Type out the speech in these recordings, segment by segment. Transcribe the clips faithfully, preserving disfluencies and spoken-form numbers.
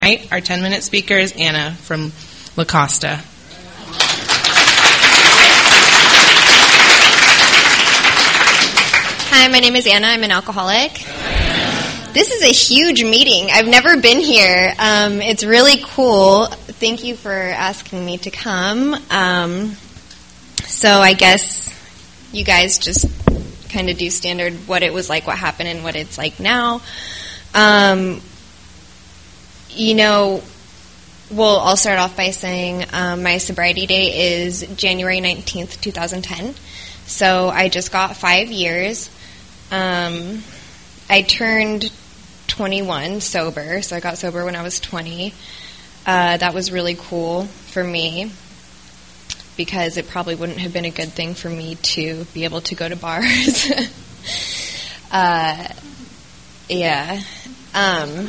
Our ten-minute speaker is Anna from La Costa. Hi, my name is Anna. I'm an alcoholic. This is a huge meeting. I've never been here. Um, it's really cool. Thank you for asking me to come. Um, so I guess you guys just kind of do standard what it was like, what happened, and what it's like now. Um, you know, well, I'll start off by saying um, my sobriety date is January nineteenth, twenty ten. So I just got five years. Um, I turned twenty-one sober, so I got sober when I was twenty. Uh, that was really cool for me because it probably wouldn't have been a good thing for me to be able to go to bars. uh, yeah. Um,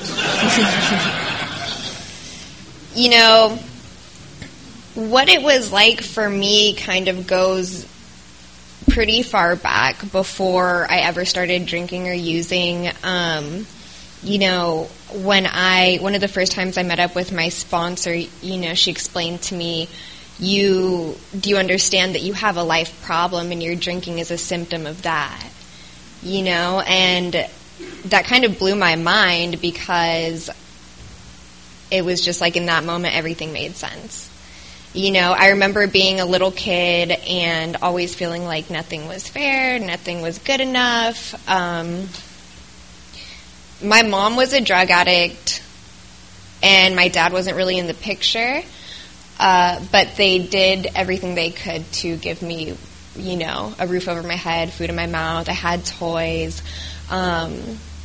you know, what it was like for me kind of goes pretty far back before I ever started drinking or using. Um, you know, when I, one of the first times I met up with my sponsor, you know, she explained to me, you, do you understand that you have a life problem and your drinking is a symptom of that? You know, and that kind of blew my mind because it was just like in that moment everything made sense. You know, I remember being a little kid and always feeling like nothing was fair, nothing was good enough. Um, my mom was a drug addict, and my dad wasn't really in the picture, uh, but they did everything they could to give me, you know, a roof over my head, food in my mouth. I had toys. Um,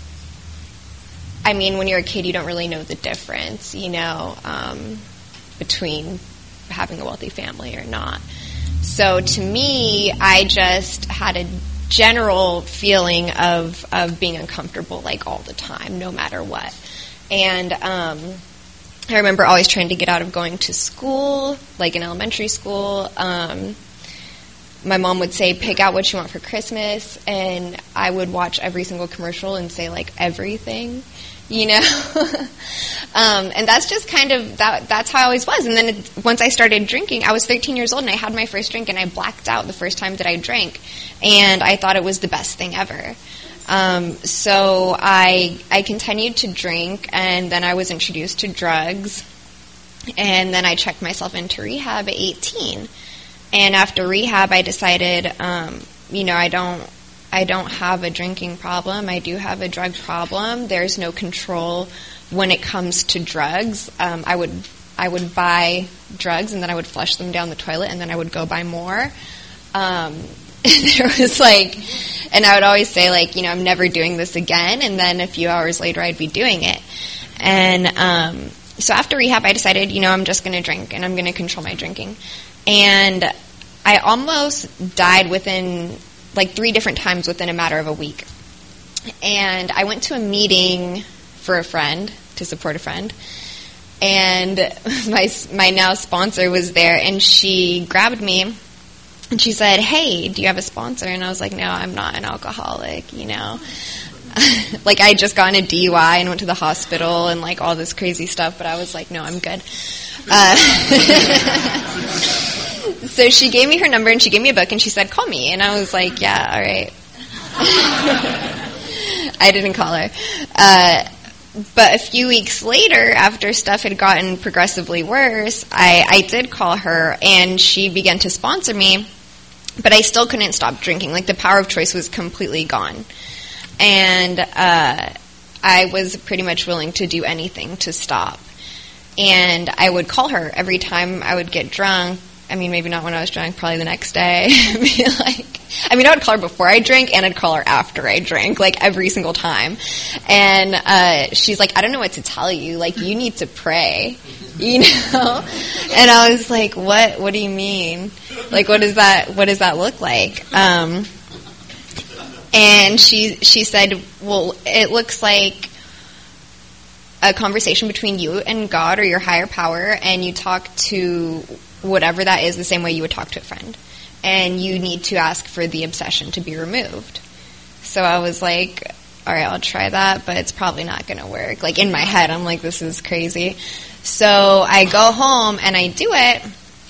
I mean, when you're a kid, you don't really know the difference, you know, um, between having a wealthy family or not. So to me, I just had a general feeling of, of being uncomfortable like all the time, no matter what. And um, I remember always trying to get out of going to school, like in elementary school. Um, my mom would say, pick out what you want for Christmas, and I would watch every single commercial and say, like, everything. You know, um, and that's just kind of, that. that's how I always was. And then it, once I started drinking, I was thirteen years old and I had my first drink and I blacked out the first time that I drank. And I thought it was the best thing ever. Um, so I, I continued to drink, and then I was introduced to drugs. And then I checked myself into rehab at eighteen. And after rehab, I decided, um, you know, I don't, I don't have a drinking problem. I do have a drug problem. There's no control when it comes to drugs. Um, I would I would buy drugs and then I would flush them down the toilet and then I would go buy more. Um, there was like, and I would always say like, you know, I'm never doing this again. And then a few hours later, I'd be doing it. And um, so after rehab, I decided, you know, I'm just going to drink and I'm going to control my drinking. And I almost died within like three different times within a matter of a week. And I went to a meeting for a friend, to support a friend, and my my now sponsor was there, and she grabbed me, and she said, hey, do you have a sponsor? And I was like, no, I'm not an alcoholic, you know. Like, I had just gotten a D U I and went to the hospital and, like, all this crazy stuff, but I was like, no, I'm good. Uh, so she gave me her number, and she gave me a book, and she said, call me. And I was like, yeah, all right. I didn't call her. Uh, but a few weeks later, after stuff had gotten progressively worse, I, I did call her, and she began to sponsor me, but I still couldn't stop drinking. Like, the power of choice was completely gone. And uh, I was pretty much willing to do anything to stop. And I would call her every time I would get drunk. I mean, maybe not when I was drunk, probably the next day. Be like, I mean, I would call her before I drank, and I'd call her after I drank, like every single time. And uh, she's like, I don't know what to tell you. Like, you need to pray, you know? And I was like, what? What do you mean? Like, what does that? What does that look like? Um, and she she said, well, it looks like a conversation between you and God or your higher power, and you talk to whatever that is the same way you would talk to a friend. And you need to ask for the obsession to be removed. So I was like, all right, I'll try that, but it's probably not going to work. Like, in my head, I'm like, this is crazy. So I go home and I do it,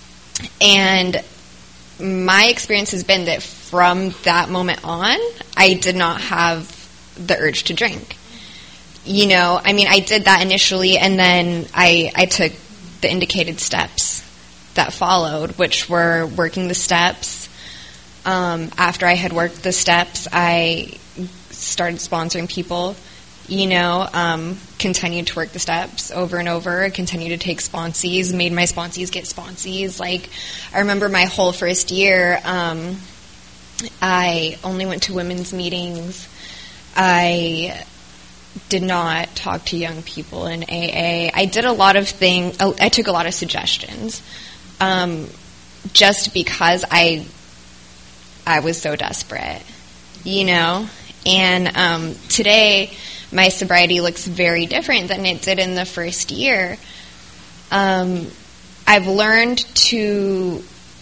and my experience has been that from that moment on, I did not have the urge to drink. You know, I mean, I did that initially, and then I, I took the indicated steps that followed, which were working the steps. Um, after I had worked the steps, I started sponsoring people, you know, um, continued to work the steps over and over, continued to take sponsees, made my sponsees get sponsees. Like, I remember my whole first year, um, I only went to women's meetings. I did not talk to young people in A A. I did a lot of things, I took a lot of suggestions, um, just because I, I was so desperate, you know? And um, today, my sobriety looks very different than it did in the first year. Um, I've learned to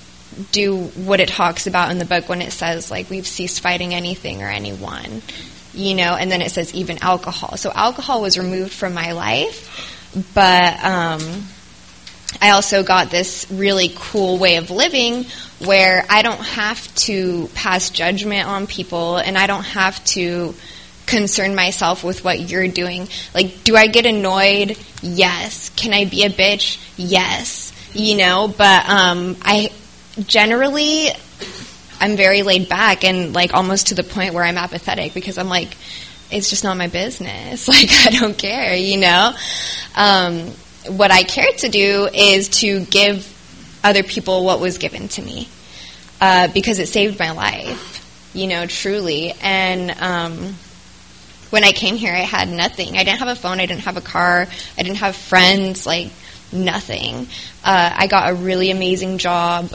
do what it talks about in the book when it says, like, we've ceased fighting anything or anyone, you know, and then it says even alcohol. So alcohol was removed from my life, but um, I also got this really cool way of living where I don't have to pass judgment on people, and I don't have to concern myself with what you're doing. Like, do I get annoyed? Yes. Can I be a bitch? Yes. You know, but um, I generally, I'm very laid back and, like, almost to the point where I'm apathetic because I'm like, it's just not my business. Like, I don't care, you know? Um, what I care to do is to give other people what was given to me, uh, because it saved my life, you know, truly. And um, when I came here, I had nothing. I didn't have a phone. I didn't have a car. I didn't have friends, like nothing. Uh, I got a really amazing job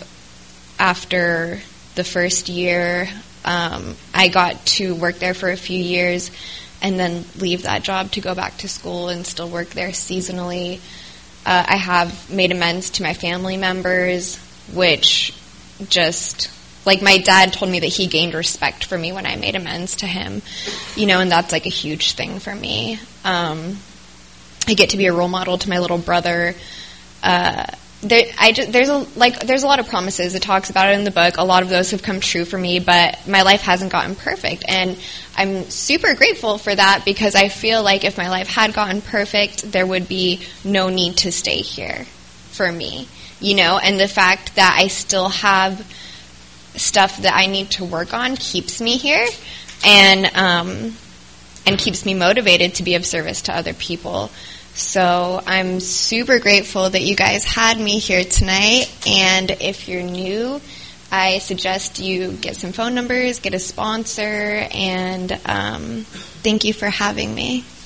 after the first year. Um, I got to work there for a few years and then leave that job to go back to school and still work there seasonally. Uh, I have made amends to my family members, which just, like, my dad told me that he gained respect for me when I made amends to him, you know, and that's, like, a huge thing for me. Um, I get to be a role model to my little brother. Uh, there, I just, there's a like there's a lot of promises. It talks about it in the book. A lot of those have come true for me, but my life hasn't gotten perfect, and I'm super grateful for that because I feel like if my life had gotten perfect, there would be no need to stay here for me, you know. And the fact that I still have stuff that I need to work on keeps me here, and um, and keeps me motivated to be of service to other people. So I'm super grateful that you guys had me here tonight, and if you're new, I suggest you get some phone numbers, get a sponsor, and um, thank you for having me.